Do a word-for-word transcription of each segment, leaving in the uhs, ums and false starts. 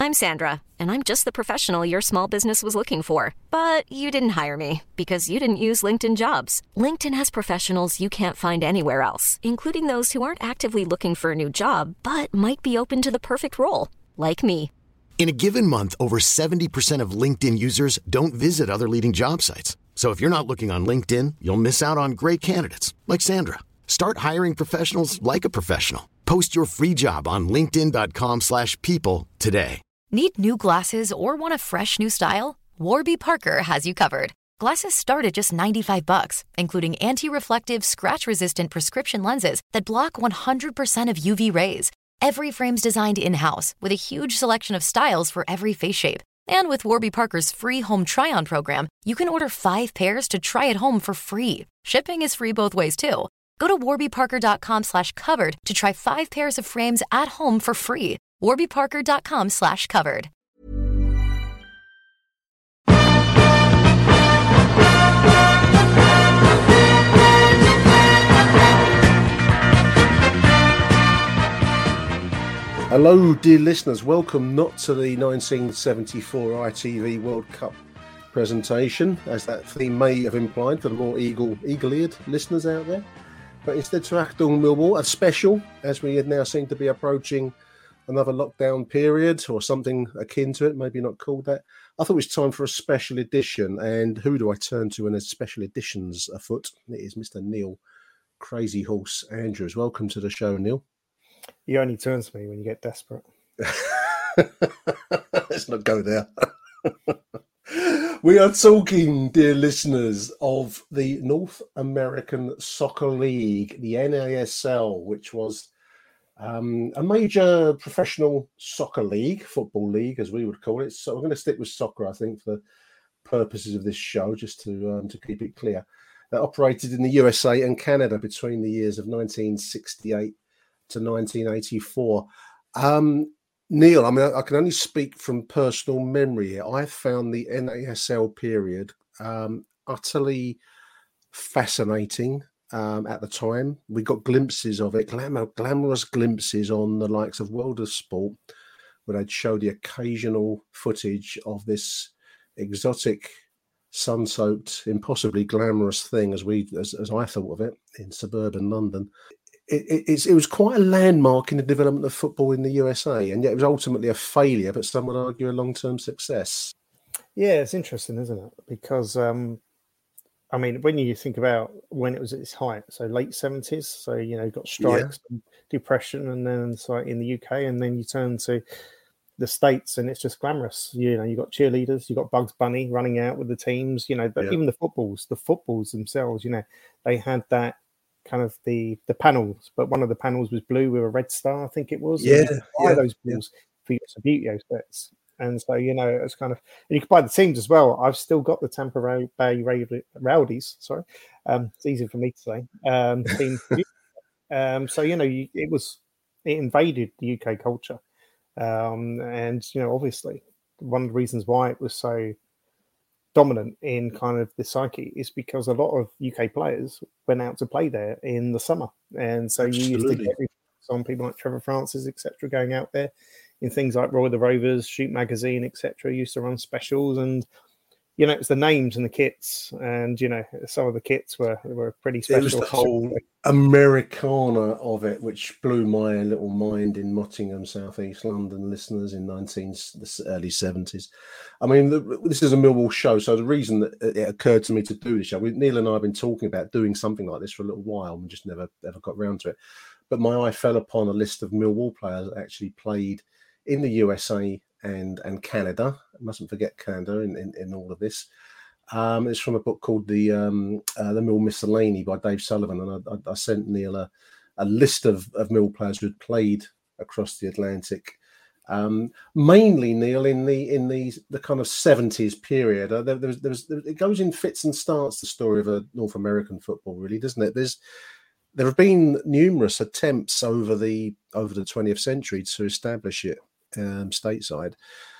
I'm Sandra, and I'm just the professional your small business was looking for. But you didn't hire me because you didn't use LinkedIn Jobs. LinkedIn has professionals you can't find anywhere else, including those who aren't actively looking for a new job, but might be open to the perfect role, like me. In a given month, over seventy percent of LinkedIn users don't visit other leading job sites. So if you're not looking on LinkedIn, you'll miss out on great candidates like Sandra. Start hiring professionals like a professional. Post your free job on linkedin.com slash people today. Need new glasses or want a fresh new style? Warby Parker has you covered. Glasses start at just ninety-five bucks, including anti-reflective, scratch-resistant prescription lenses that block one hundred percent of U V rays. Every frame's designed in-house with a huge selection of styles for every face shape. And with Warby Parker's free home try-on program, you can order five pairs to try at home for free. Shipping is free both ways, too. Go to warbyparker.com slash covered to try five pairs of frames at home for free. warbyparker.com slash covered. Hello, dear listeners. Welcome not to the nineteen seventy-four I T V World Cup presentation, as that theme may have implied for the more eagle, eagle-eared listeners out there, but instead to Achtung Millwall, a special, as we now seem to be approaching another lockdown period or something akin to it, maybe not called that. I thought it was time for a special edition, and who do I turn to when there's special editions afoot? It is Mister Neil Crazy Horse Andrews. Welcome to the show, Neil. You only turn to me when you get desperate. Let's not go there. We are talking, dear listeners, of the North American Soccer League, the N A S L, which was um, a major professional soccer league, football league, as we would call it. So we're going to stick with soccer, I think, for purposes of this show, just to um, to keep it clear. That operated in the U S A and Canada between the years of nineteen sixty-eight to nineteen eighty-four. Um, Neil, I mean, I can only speak from personal memory here. I found the N A S L period um, utterly fascinating um, at the time. We got glimpses of it, glamour, glamorous glimpses on the likes of World of Sport, where they'd show the occasional footage of this exotic, sun-soaked, impossibly glamorous thing, as we, as, as I thought of it, in suburban London. It, it, it's, it was quite a landmark in the development of football in the U S A, and yet it was ultimately a failure, but some would argue a long-term success. Yeah, it's interesting, isn't it? Because, um, I mean, when you think about when it was at its height, so late seventies, so, you know, you've got strikes, yeah. and depression, and then so in the U K, and then you turn to the States, and it's just glamorous. You know, you've got cheerleaders, you've got Bugs Bunny running out with the teams, you know, but yeah. even the footballs, the footballs themselves, you know, they had that kind of the the panels, but one of the panels was blue with a red star, I think it was. Yeah, and you could buy yeah, those balls yeah. for your Subbuteo sets, and so you know it's kind of, and you could buy the teams as well. I've still got the Tampa Bay Rowdies. Sorry, um, it's easy for me to say. Um, team, um, so you know you, it was it invaded the U K culture, um, and you know obviously one of the reasons why it was so dominant in kind of the psyche is because a lot of U K players went out to play there in the summer, and so Absolutely. you used to get some people like Trevor Francis, et cetera, going out there in things like Roy the Rovers, Shoot Magazine, et cetera. Used to run specials, and you know it's the names and the kits, and you know some of the kits were were pretty special. It was the whole Americana of it, which blew my little mind in Mottingham, southeast London, listeners in nineteen the early seventies. I mean, the, this is a Millwall show, so the reason that it occurred to me to do this show, we, Neil and I have been talking about doing something like this for a little while, and just never ever got around to it. But my eye fell upon a list of Millwall players that actually played in the U S A and and Canada. I mustn't forget Canada in, in, in all of this. Um, it's from a book called the um, uh, the Mill Miscellany by Dave Sullivan, and I, I, I sent Neil a, a list of, of Mill players who had played across the Atlantic. Um, mainly, Neil, in the in the the kind of seventies period. Uh, there, there, was, there was there, it goes in fits and starts. The story of a North American football, really, doesn't it? There's there have been numerous attempts over the over the twentieth century to establish it um, stateside.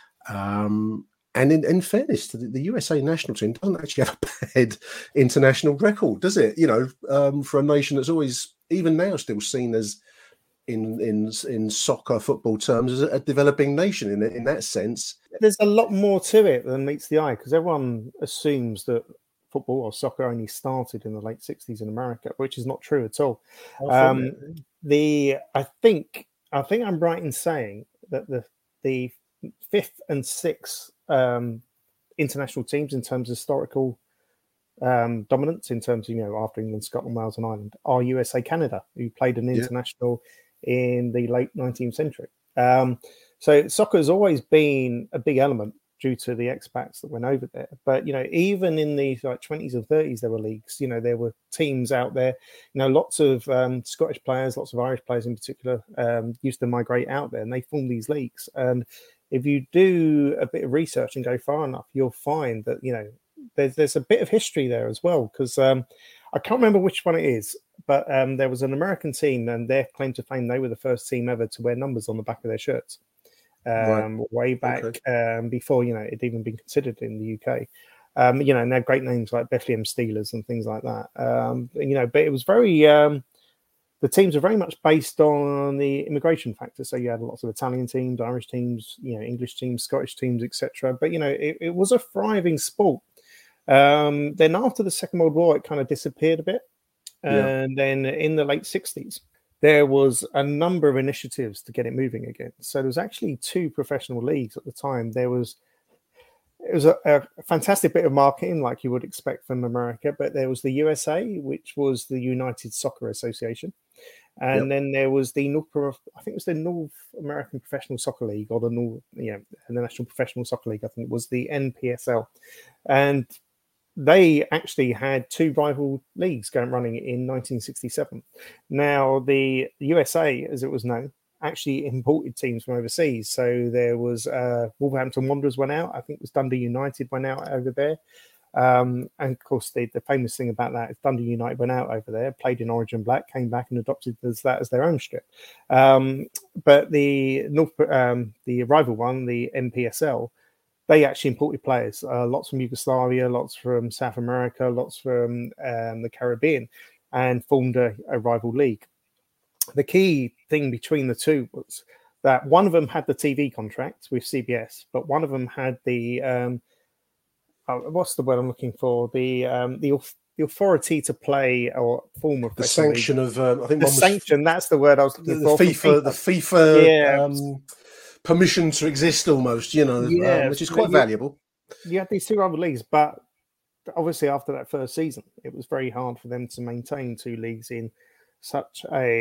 Um, and in, in fairness to the, the U S A national team, doesn't actually have a bad international record, does it? You know, um, for a nation that's always, even now, still seen as in in in soccer football terms as a developing nation in in that sense. There's a lot more to it than meets the eye, because everyone assumes that football or soccer only started in the late sixties in America, which is not true at all. Um, the I think I think I'm right in saying that the the fifth and sixth um, international teams in terms of historical um, dominance, in terms of, you know, after England, Scotland, Wales, and Ireland, are U S A, Canada, who played an international yeah. in the late nineteenth century. Um, so soccer has always been a big element due to the expats that went over there. But, you know, even in the like twenties and thirties, there were leagues. You know, there were teams out there. You know, lots of um, Scottish players, lots of Irish players in particular, um, used to migrate out there, and they formed these leagues. And if you do a bit of research and go far enough, you'll find that, you know, there's there's a bit of history there as well. Because um, I can't remember which one it is, but um, there was an American team, and their claim to fame, they were the first team ever to wear numbers on the back of their shirts. Um, right. Way back okay. um, before, you know, it'd even been considered in the U K. Um, you know, and they had great names like Bethlehem Steelers and things like that. Um, you know, but it was very, um, the teams are very much based on the immigration factor. So you had lots of Italian teams, Irish teams, you know, English teams, Scottish teams, et cetera. But, you know, it, it was a thriving sport. Um, then after the Second World War, it kind of disappeared a bit. And yeah. then in the late sixties, there was a number of initiatives to get it moving again. So there was actually two professional leagues at the time. There was, it was a, a fantastic bit of marketing, like you would expect from America, but there was the U S A, which was the United Soccer Association. And yep. then there was the North, I think it was the North American Professional Soccer League, or the North, you know, the National Professional Soccer League. I think it was the N P S L. And they actually had two rival leagues going running in nineteen sixty-seven. Now, the U S A, as it was known, actually imported teams from overseas. So there was uh, Wolverhampton Wanderers went out. I think it was Dundee United went out over there. Um, and of course, the, the famous thing about that is Dundee United went out over there, played in Orange and Black, came back and adopted as that as their own strip. Um, but the North, um, the rival one, the N P S L, they actually imported players, uh, lots from Yugoslavia, lots from South America, lots from um, the Caribbean, and formed a, a rival league. The key thing between the two was that one of them had the T V contract with C B S, but one of them had the, um, uh, what's the word I'm looking for? The um, the, the authority to play or form of the sanction league. of, um, I think the one was sanction, that's the word I was looking the, for. The FIFA, the FIFA, yeah. um, permission to exist almost, you know, yeah, um, which is quite you, valuable. You had these two rival leagues, but obviously after that first season, it was very hard for them to maintain two leagues in such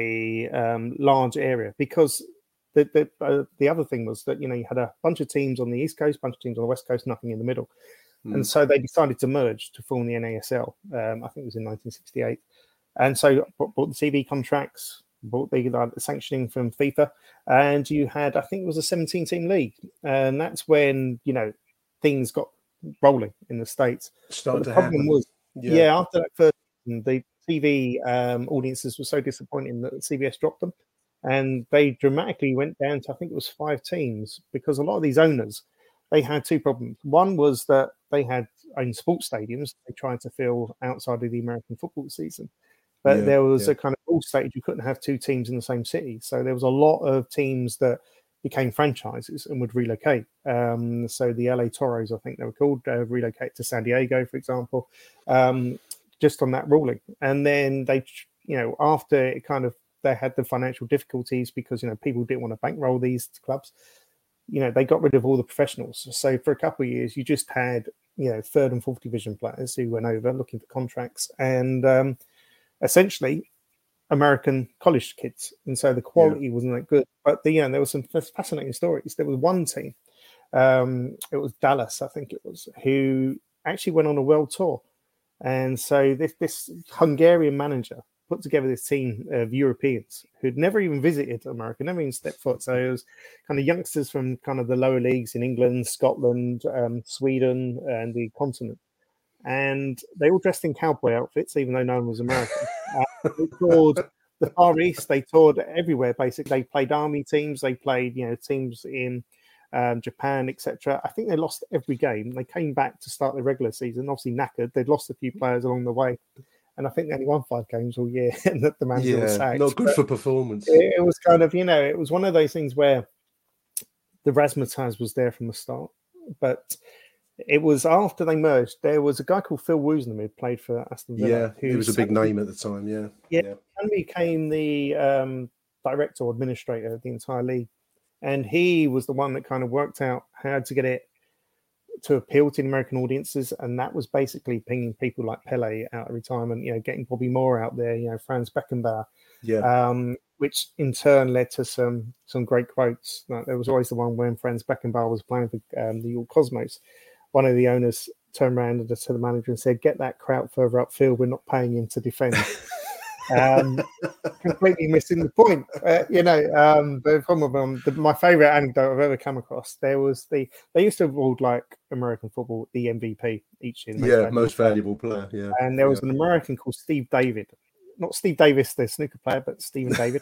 a um, large area, because the the, uh, the other thing was that, you know, you had a bunch of teams on the East Coast, bunch of teams on the West Coast, nothing in the middle. Mm. And so they decided to merge to form the N A S L. Um, I think it was in nineteen sixty-eight. And so bought the T V contracts, bought the, uh, the sanctioning from FIFA, and you had, I think it was a seventeen-team league. And that's when, you know, things got rolling in the States. Started the to problem happen. was, yeah. yeah, after that first season, the T V um, audiences were so disappointing that C B S dropped them. And they dramatically went down to, I think it was five teams, because a lot of these owners, they had two problems. One was that they had own sports stadiums they tried to fill outside of the American football season. But yeah, there was yeah. a kind of rule stated you couldn't have two teams in the same city. So there was a lot of teams that became franchises and would relocate. Um, so the L A Toros, I think they were called, uh, relocate to San Diego, for example, um, just on that ruling. And then they, you know, after it kind of, they had the financial difficulties because, you know, people didn't want to bankroll these clubs, you know, they got rid of all the professionals. So for a couple of years, you just had, you know, third and fourth division players who went over looking for contracts, and um, essentially American college kids. And so the quality yeah. wasn't that good. But the, you know, there were some fascinating stories. There was one team, um, it was Dallas, I think it was, who actually went on a world tour. And so this, this Hungarian manager put together this team of Europeans who'd never even visited America, never even stepped foot. So it was kind of youngsters from kind of the lower leagues in England, Scotland, um, Sweden, and the continent. And they all dressed in cowboy outfits, even though no one was American. uh, they toured the Far East. They toured everywhere, basically. They played army teams. They played, you know, teams in um, Japan, et cetera. I think they lost every game. They came back to start the regular season, obviously knackered. They'd lost a few players along the way. and I think they only won five games all year, and that the manager was Yeah, sacked. not good But for performance. it, it was kind of, you know, it was one of those things where the razzmatazz was there from the start, but it was after they merged. There was a guy called Phil Woosnam who played for Aston Villa. Yeah, who he was a big suddenly- name at the time. Yeah, Yeah, yeah. and became the um, director or administrator of the entire league. And he was the one that kind of worked out how to get it to appeal to the American audiences. And that was basically pinging people like Pele out of retirement, you know, getting Bobby Moore out there, you know, Franz Beckenbauer, Yeah, um, which in turn led to some some great quotes. Like, there was always the one when Franz Beckenbauer was playing for um, the York Cosmos. One of the owners turned around to the manager and said, "Get that crowd further upfield. We're not paying him to defend." um, completely missing the point, uh, you know. Um, but from um, the, my favourite anecdote I've ever come across, there was the they used to award like American football the M V P each year. yeah, most valuable player. Yeah, and there was yeah. an American called Steve David, not Steve Davis, the snooker player, but Stephen David,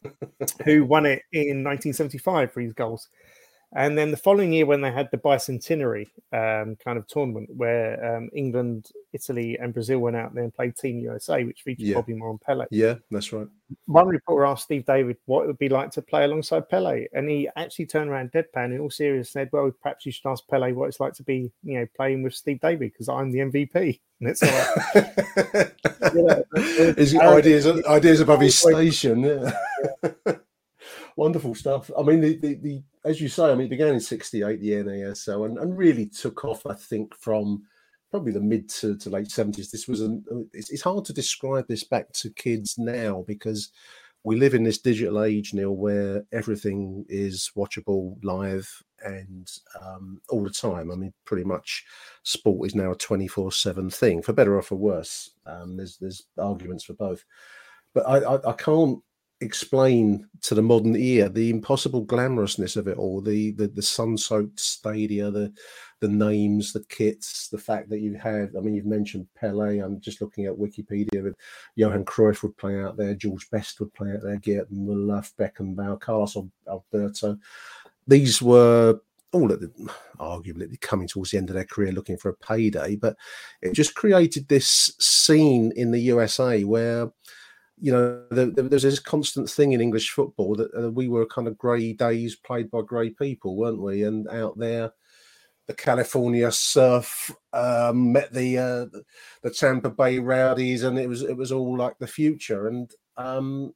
who won it in nineteen seventy-five for his goals. And then the following year, when they had the bicentenary um, kind of tournament where um, England, Italy, and Brazil went out there and played Team U S A, which featured Yeah. Bobby Moore and Pele. Yeah, that's right. One reporter asked Steve David what it would be like to play alongside Pele, and he actually turned around deadpan in all seriousness and said, "Well, perhaps you should ask Pele what it's like to be, you know, playing with Steve David because I'm the M V P." And it's all right. You know, His ideas, ideas above his station. Yeah. Wonderful stuff. I mean, the, the, the as you say, I mean, it began in sixty-eight, the N A S L, and, and really took off, I think, from probably the mid to, to late seventies. This was an, it's, it's hard to describe this back to kids now because we live in this digital age, Neil, where everything is watchable live and um, all the time. I mean, pretty much sport is now a twenty-four seven thing, for better or for worse. Um, there's there's arguments for both. But I, I, I can't explain to the modern ear the impossible glamorousness of it all, the the, the sun-soaked stadia, the the names, the kits, the fact that you have, I mean, you've mentioned Pele. I'm just looking at Wikipedia, with Johan Cruyff would play out there, George Best would play out there, Gerd Müller, Beckenbauer, Carlos Alberto. These were all at the, arguably coming towards the end of their career looking for a payday, but it just created this scene in the U S A where, you know, there, there's this constant thing in English football that uh, we were kind of grey days played by grey people, weren't we? And out there, the California Surf um, met the uh, the Tampa Bay Rowdies, and it was it was all like the future. And um,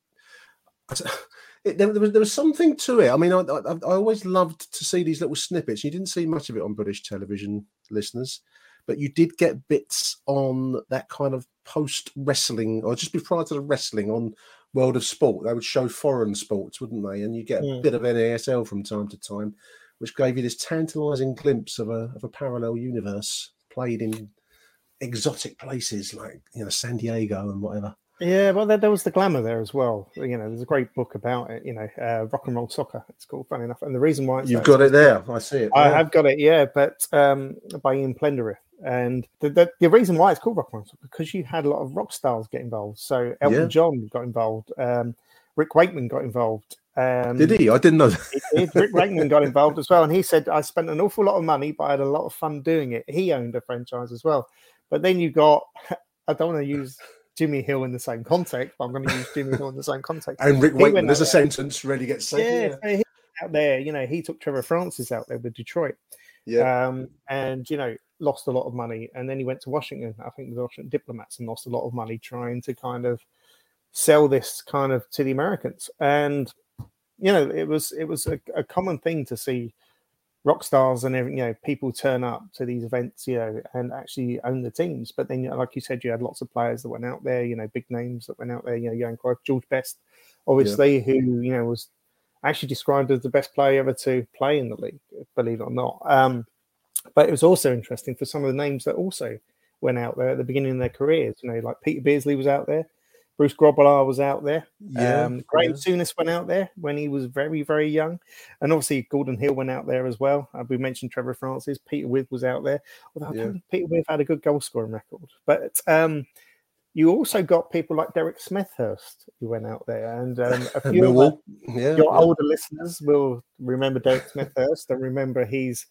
it, there, there was there was something to it. I mean, I, I, I always loved to see these little snippets. You didn't see much of it on British television, listeners, but you did get bits on that kind of post wrestling, or just before to the wrestling on World of Sport. They would show foreign sports, wouldn't they? And you get a Yeah. bit of N A S L from time to time, which gave you this tantalising glimpse of a of a parallel universe played in exotic places like, you know, San Diego and whatever. Yeah, well, there, there was the glamour there as well. You know, there's a great book about it. You know, uh, Rock and Roll Soccer. It's called, funny enough, and the reason why it's You've that got is it there. I see it. I yeah. have got it, yeah, but um, by Ian Plenderith. And the, the the reason why it's called Rock and Roll Soccer because you had a lot of rock stars get involved. So Elton Yeah. John got involved. Um, Rick Wakeman got involved. Um, Did he? I didn't know that. he did. Rick Wakeman got involved as well, and he said, "I spent an awful lot of money, but I had a lot of fun doing it." He owned a franchise as well. But then you got, I don't want to use Jimmy Hill in the same context, but I'm going to use Jimmy Hill in the same context. And Rick He Wakeman, went there's a out there. sentence really gets said. Yeah, Yeah. so he went out there, you know, he took Trevor Francis out there with Detroit, Yeah. um, and you know, lost a lot of money. And then he went to Washington, I think the Washington Diplomats, and lost a lot of money trying to kind of sell this kind of to the Americans. And you know, it was it was a, a common thing to see rock stars and everything, you know, people turn up to these events, you know, and actually own the teams. But then, you know, like you said, you had lots of players that went out there, you know, big names that went out there, you know, Johan Cruyff, George Best, obviously, who, you know, was actually described as the best player ever to play in the league, believe it or not. Um, but it was also interesting for some of the names that also went out there at the beginning of their careers, you know, like Peter Beardsley was out there, Bruce Grobbelaar was out there. Yeah, um, Graham yeah. Souness went out there when he was very, very young. And obviously Gordon Hill went out there as well. Uh, we mentioned Trevor Francis. Peter With was out there. Although I Yeah. don't think Peter With had a good goal scoring record. But um, you also got people like Derek Smethurst who went out there. And um, a few of Millwall. Yeah. your yeah. older listeners will remember Derek Smethurst and remember his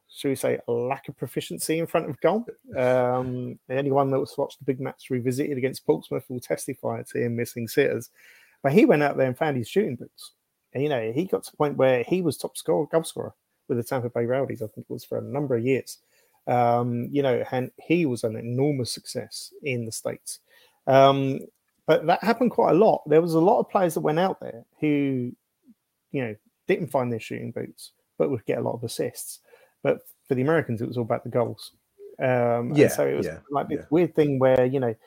should we say, a lack of proficiency in front of goal. Um, anyone that's watched the big match revisited against Portsmouth will testify to him missing sitters. But he went out there and found his shooting boots. And, you know, he got to the point where he was top scorer, goal scorer with the Tampa Bay Rowdies, I think it was, for a number of years. Um, you know, and he was an enormous success in the States. Um, but that happened quite a lot. There was a lot of players that went out there who, you know, didn't find their shooting boots, but would get a lot of assists. But for the Americans, it was all about the goals. Um, yeah. And so it was yeah, like this yeah. weird thing where, you know,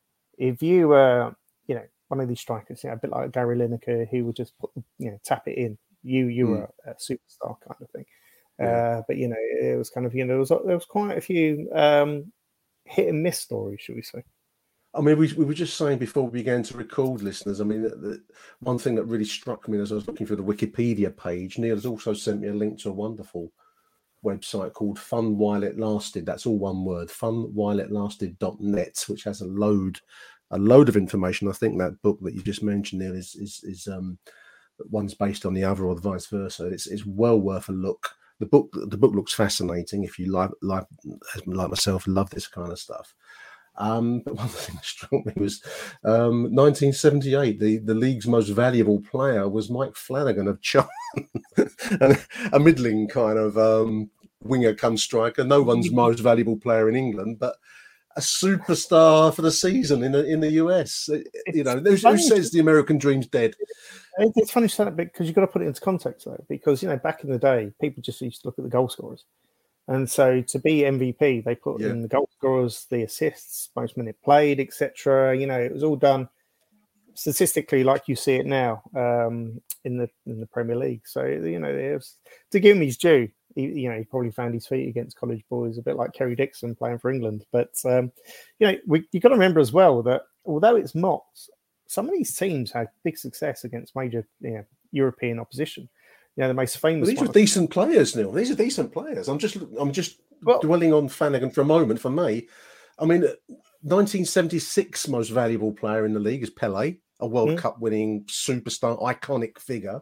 if you were, uh, you know, one of these strikers, you know, a bit like Gary Lineker, who would just put, you know, tap it in. You, you mm. were a superstar kind of thing. Yeah. Uh, but you know, it was kind of, you know, there was there was quite a few um, hit and miss stories, should we say? I mean, we we were just saying before we began to record, listeners. I mean, the, the, one thing that really struck me as I was looking through the Wikipedia page, Neil has also sent me a link to a wonderful website called Fun While It Lasted. That's all one word, fun while it lasted dot net, which has a load, a load of information. I think that book that you just mentioned, Neil, is is is um, one's based on the other or vice versa. It's it's well worth a look. The book the book looks fascinating if you like like like myself love this kind of stuff. Um, but one thing that struck me was um, nineteen seventy-eight. The, the league's most valuable player was Mike Flanagan of Charlton, a middling kind of um, winger cum striker. No one's most valuable player in England, but a superstar for the season in the, in the U S. It's you know, who, who says the American dream's dead? It's funny to say that because you've got to put it into context, though, because, you know, back in the day, people just used to look at the goal scorers. And so to be M V P, they put yeah. in the goal scorers, the assists, most minute played, et cetera. You know, it was all done statistically like you see it now um, in the in the Premier League. So, you know, it was, to give him his due, he, you know, he probably found his feet against college boys, a bit like Kerry Dixon playing for England. But, um, you know, we, you've got to remember as well that although it's mocked, some of these teams had big success against major you know, European opposition. You know, the most famous. Well, these are decent players, Neil. These are decent players. I'm just, I'm just well, dwelling on Flanagan for a moment. For me, I mean, nineteen seventy-six most valuable player in the league is Pelé, a World mm-hmm. Cup winning superstar, iconic figure.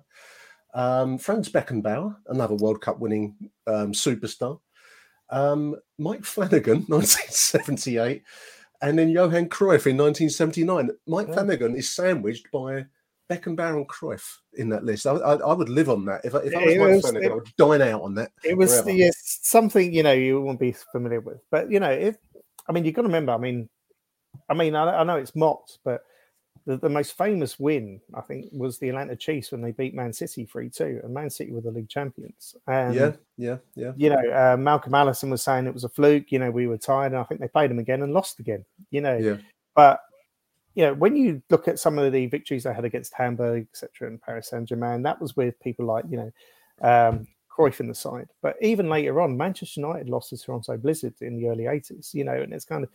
Um, Franz Beckenbauer, another World Cup winning um, superstar. Um, Mike Flanagan, nineteen seventy-eight, and then Johan Cruyff in nineteen seventy-nine. Mike yeah. Flanagan is sandwiched by Beckenbauer and Cruyff in that list. I, I, I would live on that. If I, if I was Mike Flanagan, I would dine out on that. It was the, something, you know, you won't be familiar with. But, you know, if I mean, you've got to remember, I mean, I mean, I, I know it's mocked, but the, the most famous win, I think, was the Atlanta Chiefs when they beat Man City three two, and Man City were the league champions. And, yeah, yeah, yeah. You know, uh, Malcolm Allison was saying it was a fluke. You know, we were tired, and I think they played them again and lost again, you know. Yeah. But, you know, when you look at some of the victories they had against Hamburg, et cetera, and Paris Saint-Germain, that was with people like, you know, um, Cruyff in the side. But even later on, Manchester United lost to Toronto Blizzard in the early eighties, you know, and it's kind of,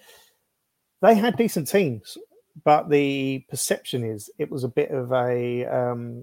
they had decent teams, but the perception is it was a bit of a um,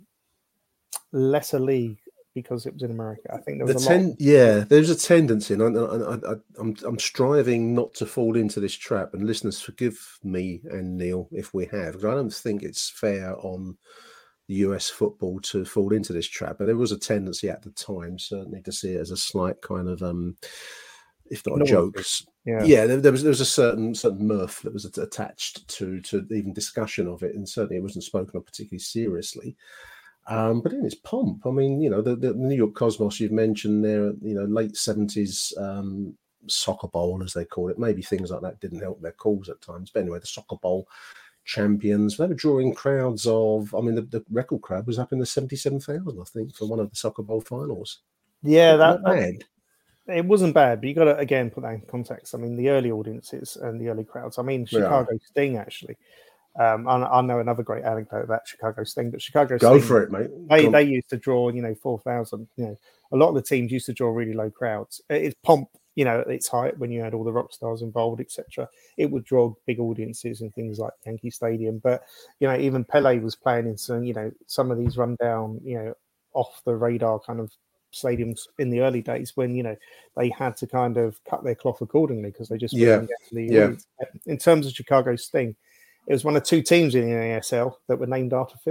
lesser league because it was in America. I think there was the a ten- lot. Yeah, there's a tendency, and I, I, I, I'm I'm striving not to fall into this trap. And listeners, forgive me and Neil if we have, because I don't think it's fair on the U S football to fall into this trap. But there was a tendency at the time, certainly, to see it as a slight kind of, um, if not a joke. Yeah, yeah there, there was there was a certain certain mirth that was attached to to even discussion of it, and certainly it wasn't spoken of particularly seriously. Um, but in its pomp, I mean, you know, the, the New York Cosmos you've mentioned there, you know, late seventies um, soccer bowl, as they call it. Maybe things like that didn't help their cause at times. But anyway, the soccer bowl champions, they were drawing crowds of, I mean, the, the record crowd was up in the seventy-seven thousand, I think, for one of the soccer bowl finals. Yeah, that, Not bad. That, it wasn't bad, but you got to, again, put that in context. I mean, the early audiences and the early crowds. I mean, Chicago yeah. Sting, actually. Um, I, I know another great anecdote about Chicago Sting, but Chicago Go Sting, for it, mate. They, they used to draw, you know, four thousand. You know, a lot of the teams used to draw really low crowds. It's pomp, you know, at its height when you had all the rock stars involved, et cetera. It would draw big audiences and things like Yankee Stadium. But, you know, even Pele was playing in some, you know, some of these rundown, you know, off the radar kind of stadiums in the early days when, you know, they had to kind of cut their cloth accordingly because they just yeah. wouldn't get the yeah. audience. In terms of Chicago Sting, it was one of two teams in the N A S L that were named after films.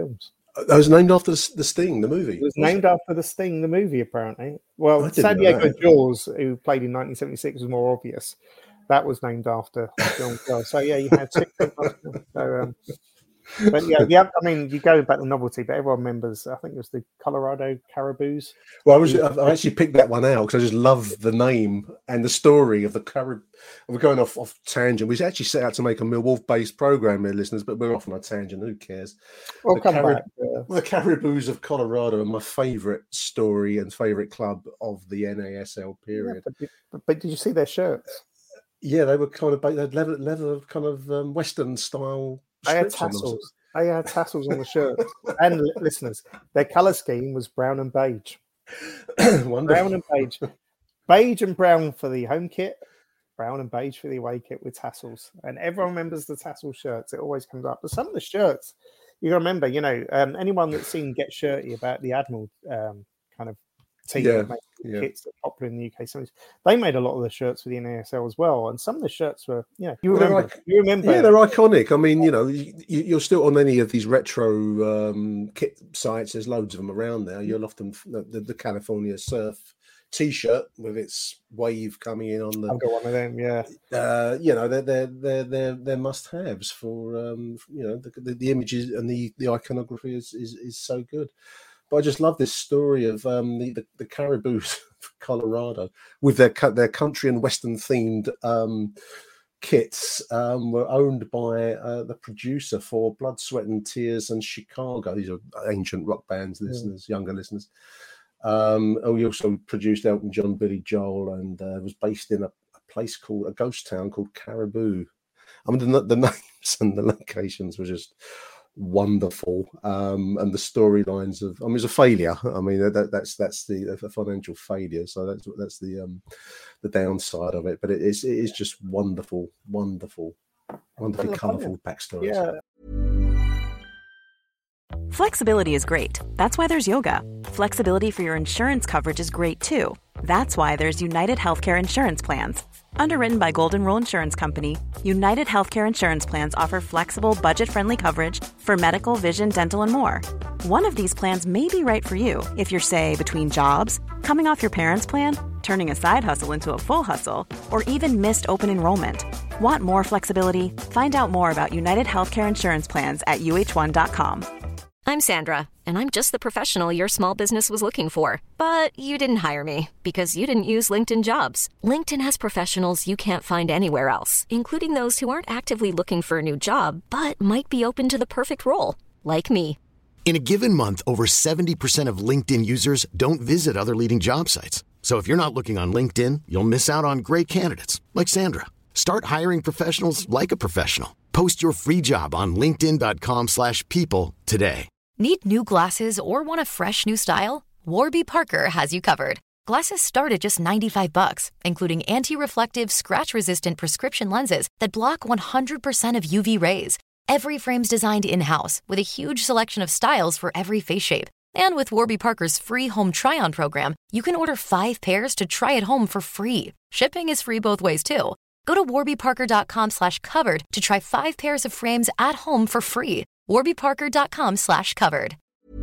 That was named after the, the Sting, the movie. It was, was named it? after the Sting, the movie, apparently. Well, I didn't San know Diego that. Jaws, who played in nineteen seventy-six, was more obvious. That was named after the film as well. So yeah, you had six. So, um, but yeah, yeah, I mean, you go back to novelty, but everyone remembers. I think it was the Colorado Caribous. Well, I was I actually picked that one out because I just love the name and the story of the Carib. We're going off off tangent. We actually set out to make a Millwall-based program, here, listeners, but we're off on a tangent. Who cares? We'll the come Carib- back. Yeah. The Caribous of Colorado are my favourite story and favourite club of the N A S L period. Yeah, but, did, but did you see their shirts? Yeah, they were kind of they had leather, leather kind of um, Western style. They had tassels. They had tassels on the shirt. And listeners, their colour scheme was brown and beige. Brown and beige. Beige and brown for the home kit, brown and beige for the away kit with tassels. And everyone remembers the tassel shirts. It always comes up. But some of the shirts, you got to remember, you know, um, anyone that's seen Get Shirty about the Admiral um, kind of team Yeah, that makes yeah. kits that are popular in the U K seventies, they made a lot of the shirts for the N A S L as well. And some of the shirts were, you know, you Well, they're remember, like- you remember. Yeah, they're iconic. I mean, you know, you, you're still on any of these retro um, kit sites. There's loads of them around there. You'll often the, the, the California Surf T-shirt with its wave coming in on the. I've got one of them. Yeah, Uh, you know, they're they're they're they're, they're must-haves for um, you know the, the, the images and the, the iconography is, is is so good. But I just love this story of um, the, the the Caribous of Colorado with their co- their country and Western themed um, kits um, were owned by uh, the producer for Blood, Sweat and Tears and Chicago. These are ancient rock bands, listeners, yeah. younger listeners. Um, and we also produced Elton John, Billy Joel, and uh, was based in a, a place called a ghost town called Caribou. I mean, the, the names and the locations were just wonderful, um, and the storylines of. I mean, it's a failure. I mean, that, that's that's the, the financial failure. So that's that's the um, the downside of it. But it is it is just wonderful, wonderful, wonderfully colourful backstories. yeah. Flexibility is great. That's why there's yoga. Flexibility for your insurance coverage is great too. That's why there's United Healthcare Insurance Plans. Underwritten by Golden Rule Insurance Company, United Healthcare Insurance Plans offer flexible, budget-friendly coverage for medical, vision, dental, and more. One of these plans may be right for you if you're, say, between jobs, coming off your parents' plan, turning a side hustle into a full hustle, or even missed open enrollment. Want more flexibility? Find out more about United Healthcare Insurance Plans at U H one dot com. I'm Sandra, and I'm just the professional your small business was looking for. But you didn't hire me because you didn't use LinkedIn Jobs. LinkedIn has professionals you can't find anywhere else, including those who aren't actively looking for a new job, but might be open to the perfect role, like me. In a given month, over seventy percent of LinkedIn users don't visit other leading job sites. So if you're not looking on LinkedIn, you'll miss out on great candidates like Sandra. Start hiring professionals like a professional. Post your free job on linkedin dot com slash people today. Need new glasses or want a fresh new style? Warby Parker has you covered. Glasses start at just ninety-five bucks, including anti-reflective, scratch-resistant prescription lenses that block one hundred percent of U V rays. Every frame's designed in-house with a huge selection of styles for every face shape. And with Warby Parker's free home try-on program, you can order five pairs to try at home for free. Shipping is free both ways, too. Go to warby parker dot com slash covered to try five pairs of frames at home for free. warby parker dot com slash covered.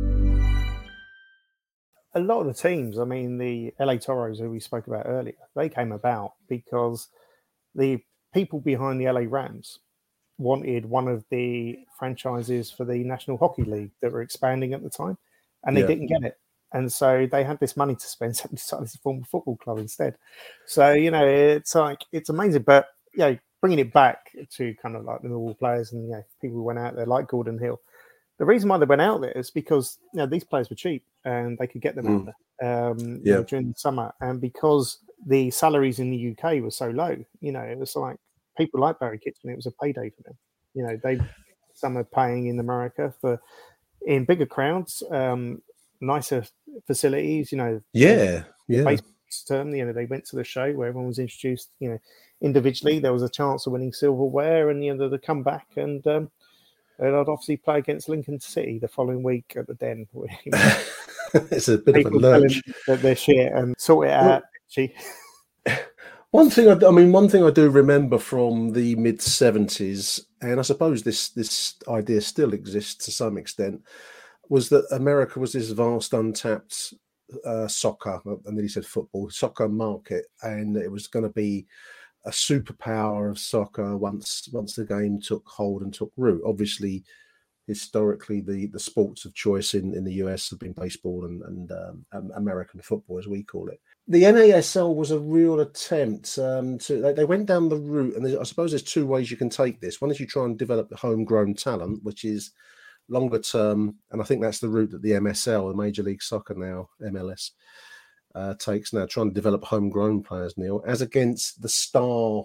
A lot of the teams, I mean, the L A Toros, who we spoke about earlier, they came about because the people behind the L A Rams wanted one of the franchises for the National Hockey League that were expanding at the time, and they Yeah. didn't get it. And so they had this money to spend, so they decided to form a football club instead. So, you know, it's like, it's amazing. But, you know, bringing it back to kind of like the Millwall players and, you know, people who went out there like Gordon Hill. The reason why they went out there is because, you know, these players were cheap and they could get them Mm. out there um, you Yeah. know, during the summer. And because the salaries in the U K were so low, you know, it was like people like Barry Kitchen, it was a payday for them. You know, they, some are paying in America for, in bigger crowds, um, nicer facilities, you know. Yeah, yeah. Baseball term, you know, they went to the show where everyone was introduced, you know, individually. There was a chance of winning silverware, and you know, they'd come back and um, they'd obviously play against Lincoln City the following week at the Den. Where, you know, It's a bit of a people tell lurch. them that they're shit and sort it out. Actually. One thing, I, I mean, one thing I do remember from the mid seventies, and I suppose this this idea still exists to some extent, was that America was this vast, untapped uh, soccer, and then he said football, soccer market, and it was going to be a superpower of soccer once once the game took hold and took root. Obviously, historically, the, the sports of choice in, in the U S have been baseball and, and um, American football, as we call it. The N A S L was a real attempt um, to. They, they went down the route, and I suppose there's two ways you can take this. One is you try and develop the homegrown talent, which is longer term, and I think that's the route that the M S L, the Major League Soccer now, M L S, uh, takes now, trying to develop homegrown players, Neil, as against the star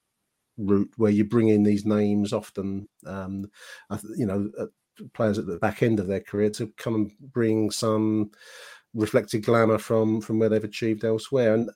route where you bring in these names often, um, you know, uh, players at the back end of their career to come and bring some reflected glamour from from where they've achieved elsewhere. And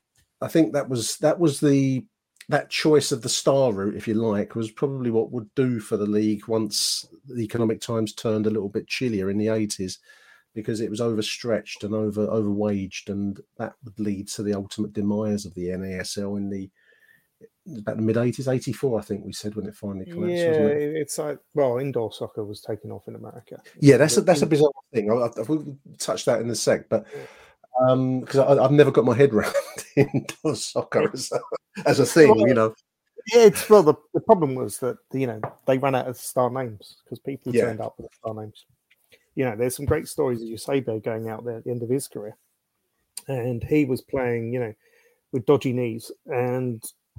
I think that was that was the that choice of the star route, if you like, was probably what would do for the league once the economic times turned a little bit chillier in the eighties, because it was overstretched and over overwaged, and that would lead to the ultimate demise of the N A S L in the about the mid eighties, eighty-four, I think we said, when it finally collapsed. Yeah, wasn't it? it's like, well, indoor soccer was taken off in America. Yeah, that's a, that's a bizarre thing. I, I, we'll touch that in a sec, but because um, I've never got my head around indoor soccer as a, as a thing, well, you know. Yeah, it's, well, the, the problem was that, you know, they ran out of star names because people yeah. turned up with star names. You know, there's some great stories of Eusebio going out there at the end of his career, and he was playing, you know, with dodgy knees and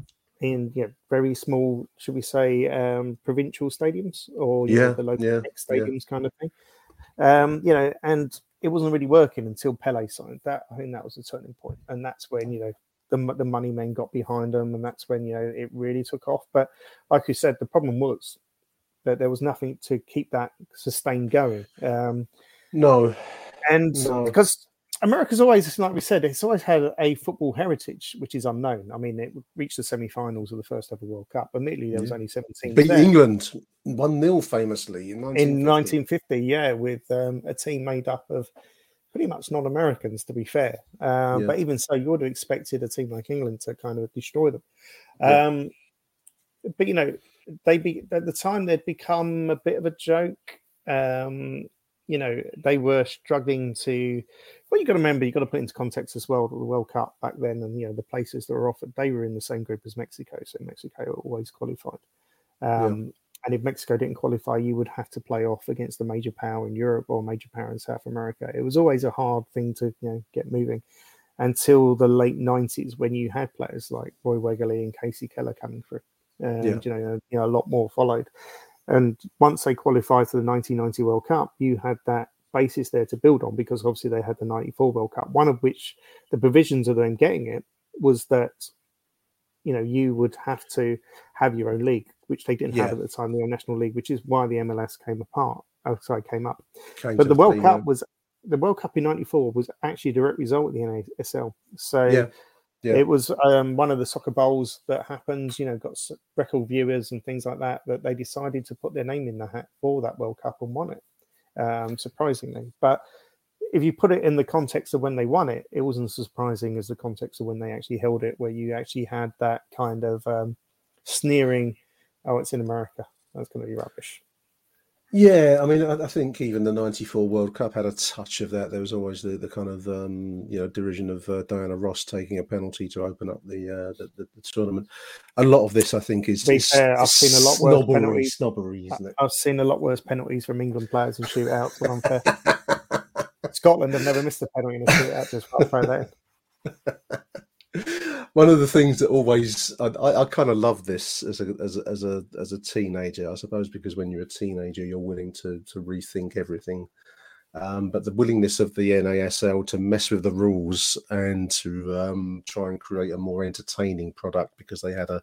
in you know, very small, should we say, um, provincial stadiums or you yeah, know, the local yeah, stadiums yeah. kind of thing. Um, you know, and it wasn't really working until Pele signed. That I think that was a turning point, and that's when you know the the money men got behind them, and that's when you know it really took off. But like you said, the problem was that there was nothing to keep that sustained going. Um, no, and no. because America's always, like we said, it's always had a football heritage, which is unknown. I mean, it reached the semi-finals of the first ever World Cup. Admittedly, there was only seventeen. Beat England one nil famously in nineteen fifty. In nineteen fifty, yeah, with um, a team made up of pretty much non-Americans, to be fair. Um, yeah. But even so, you would have expected a team like England to kind of destroy them. Yeah. Um, but, you know, they be, at the time, they'd become a bit of a joke. Um You know, they were struggling to. Well, you got to remember, you got to put into context as well. The World Cup back then, and you know, the places that were offered, they were in the same group as Mexico, so Mexico always qualified. Um, yeah. And if Mexico didn't qualify, you would have to play off against a major power in Europe or a major power in South America. It was always a hard thing to you know get moving until the late nineties, when you had players like Roy Wegerle and Casey Keller coming through, and yeah. you know, you know, a lot more followed. And once they qualified for the nineteen ninety World Cup, you had that basis there to build on, because obviously they had the ninety-four World Cup, one of which the provisions of them getting it was that, you know, you would have to have your own league, which they didn't yeah. have at the time, the National League, which is why the M L S came apart. Oh, sorry, came up. Came but the World Cup was, the World Cup in ninety-four was actually a direct result of the N A S L. So yeah. Yeah. It was um, one of the soccer bowls that happened, you know, got record viewers and things like that, that they decided to put their name in the hat for that World Cup and won it, um, surprisingly. But if you put it in the context of when they won it, it wasn't as surprising as the context of when they actually held it, where you actually had that kind of um, sneering, oh, it's in America, that's going to be rubbish. Yeah, I mean, I think even the ninety-four World Cup had a touch of that. There was always the, the kind of, um, you know, derision of uh, Diana Ross taking a penalty to open up the, uh, the, the the tournament. A lot of this, I think, is, to be fair, I've seen a lot worse snobbery, penalties. snobbery, isn't it? I've seen a lot worse penalties from England players in shootouts than unfair. Scotland have never missed a penalty in a shootout, just I'll throw that in. One of the things that always I, I, I kind of love this as a as a as a as a teenager, I suppose, because when you're a teenager, you're willing to to rethink everything. Um, but the willingness of the N A S L to mess with the rules and to um, try and create a more entertaining product, because they had a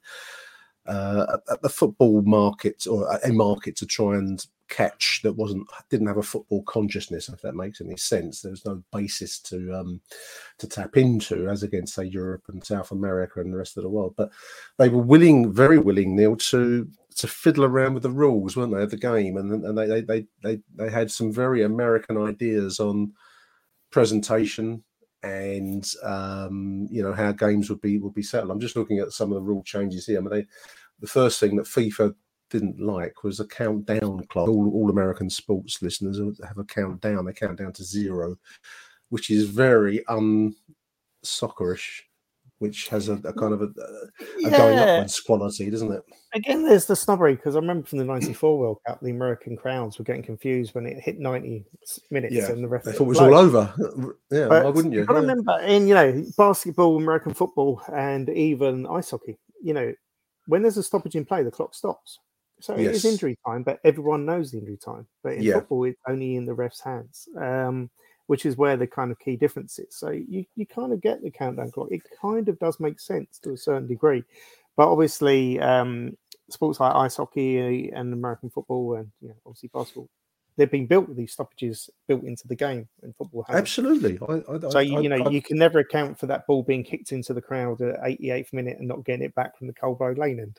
uh, a, a football market or a market to try and catch that wasn't didn't have a football consciousness, if that makes any sense. There was no basis to um to tap into as against, say, Europe and South America and the rest of the world. But they were willing, very willing, Neil, to to fiddle around with the rules, weren't they, of the game, and and they they they they, they had some very American ideas on presentation and um you know how games would be would be settled. I'm just looking at some of the rule changes here. I mean, they, the first thing that FIFA didn't like was a countdown clock. All, all American sports listeners have a countdown. They count down to zero, which is very un-soccerish, which has a, a kind of a, a Yeah. going upwards quality, doesn't it? Again, there's the snobbery, because I remember from the ninety-four World Cup, the American crowds were getting confused when it hit ninety minutes Yeah, and the ref they thought it was all over. Yeah, But why wouldn't you? You've got to Yeah. remember, in you know, basketball, American football, and even ice hockey, you know, when there's a stoppage in play, the clock stops. So it is Yes. injury time, but everyone knows the injury time. But in Yeah. football, it's only in the ref's hands, um, which is where the kind of key difference is. So you, you kind of get the countdown clock. It kind of does make sense to a certain degree. But obviously, um, sports like ice hockey and American football and you know, obviously basketball, they've been built with these stoppages built into the game, and football has. Absolutely. I, I, So you, I, you know I, you can never account for that ball being kicked into the crowd at eighty-eighth minute and not getting it back from the Colbo lane end.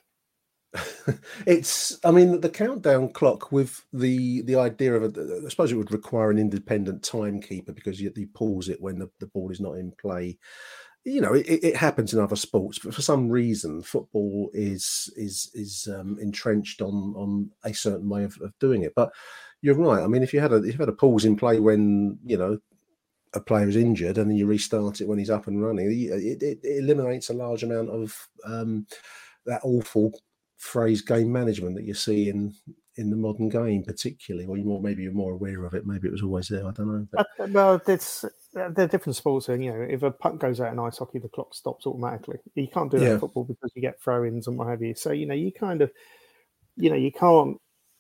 It's, I mean, the countdown clock with the the idea of a, I suppose it would require an independent timekeeper because you, you pause it when the, the ball is not in play. You know, it, it happens in other sports, but for some reason, football is is is um, entrenched on on a certain way of, of doing it. But you're right. I mean, if you had a if you had a pause in play when you know a player is injured and then you restart it when he's up and running, it, it, it eliminates a large amount of um, that awful phrase game management that you see in in the modern game, particularly, or you more maybe you're more aware of it. Maybe it was always there. I don't know. But... Uh, well, it's they're different sports, and you know, if a puck goes out in ice hockey, the clock stops automatically. You can't do that Yeah. in football because you get throw-ins and what have you. So you know, you kind of, you know, you can't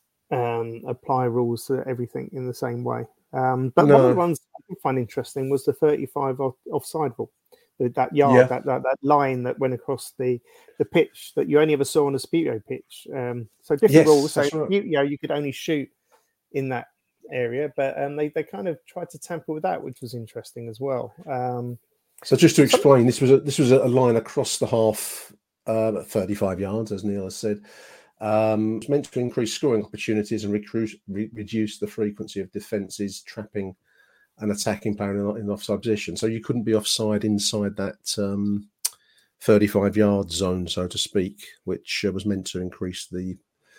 um, apply rules to everything in the same way. Um, but No. one of the ones I did find interesting was the thirty-five off, offside rule. That yard, Yeah. that, that that line that went across the, the pitch that you only ever saw on a speedo pitch. Um, so different Yes, rules. So that's right. you, you know you could only shoot in that area, but um, they they kind of tried to tamper with that, which was interesting as well. Um, So just to explain, this was a this was a line across the half, uh, at thirty-five yards, as Neil has said. Um, it's meant to increase scoring opportunities and recruit, re- reduce the frequency of defences trapping an attacking player in, in offside position. So you couldn't be offside inside that um, thirty-five yard zone, so to speak, which uh, was meant to increase the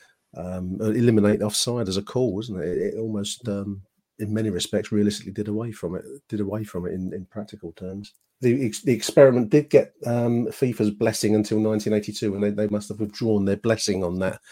um, eliminate offside as a call, wasn't it? It, it almost, um, in many respects, realistically did away from it. Did away from it in, in practical terms. The, the experiment did get um, FIFA's blessing until nineteen eighty-two, and they, they must have withdrawn their blessing on that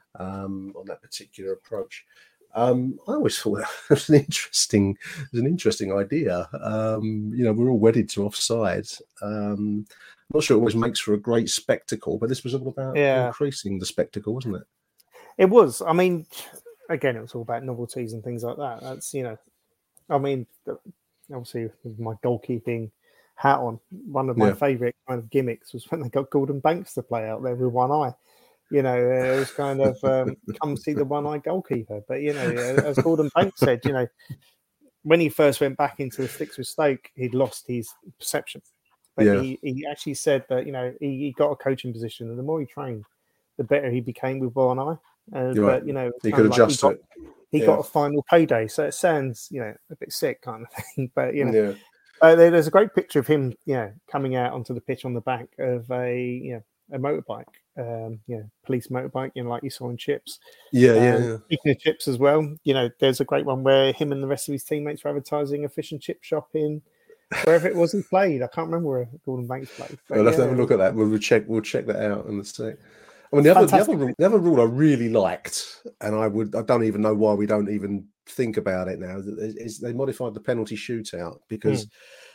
um, on that particular approach. Um, I always thought that was an interesting, it was an interesting idea. Um, you know, we're all wedded to offside. Um, I'm not sure it always makes for a great spectacle, but this was all about Yeah. increasing the spectacle, wasn't it? It was. I mean, again, it was all about novelties and things like that. That's, you know, I mean, obviously with my goalkeeping hat on, one of my Yeah. favourite kind of gimmicks was when they got Gordon Banks to play out there with one eye. You know, it was kind of um, come see the one-eyed goalkeeper. But, you know, as Gordon Banks said, you know, when he first went back into the sticks with Stoke, he'd lost his perception. But Yeah. he, he actually said that, you know, he, he got a coaching position, and the more he trained, the better he became with one eye. Uh, You're but, right. you know, He kind could of like adjust got, it. He Yeah. got a final payday. So it sounds, you know, a bit sick kind of thing. But, you know, Yeah. uh, there, there's a great picture of him, you know, coming out onto the pitch on the back of a, you know, a motorbike, um, you know, police motorbike, you know, like you saw in Chips. Yeah, yeah, Um, yeah. Speaking of Chips as well, you know, there's a great one where him and the rest of his teammates were advertising a fish and chip shop in wherever it was he played. I can't remember where Gordon Banks played. But We'll have to yeah, have a look at that. We'll check. We'll check that out in a sec. I mean, the other, the other, Fantastic. rule, the other rule I really liked, and I would, I don't even know why we don't even think about it now, is, is they modified the penalty shootout because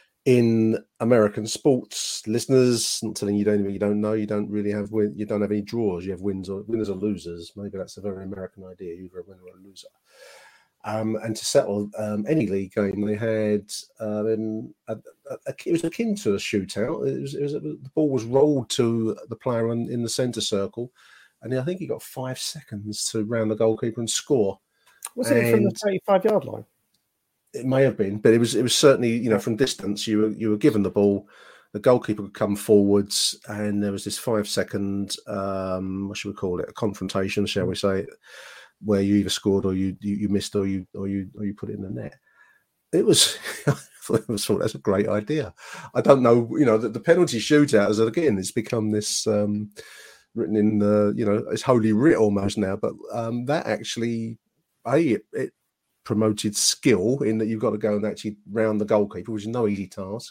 in American sports, listeners, I'm telling you, don't you don't know, you don't really have win, you don't have any draws. You have wins or winners or losers. Maybe that's a very American idea. You're a winner or a loser. Um, and to settle um, any league game, they had um, a, a, a, it was akin to a shootout. It was, it was the ball was rolled to the player in, in the centre circle, and I think he got five seconds to round the goalkeeper and score. Was it from the And thirty-five yard line? it may have been, but it was it was certainly, you know, from distance. You were you were given the ball, the goalkeeper could come forwards, and there was this five second um, what should we call it? A confrontation, shall we say? Where you either scored or you, you you missed or you or you or you put it in the net. It was, I thought it was thought that's a great idea. I don't know, you know, the, the penalty shootout is again it's become this um, written in the, you know, it's holy writ almost now. But um, that actually, a it, it promoted skill in that you've got to go and actually round the goalkeeper, which is no easy task.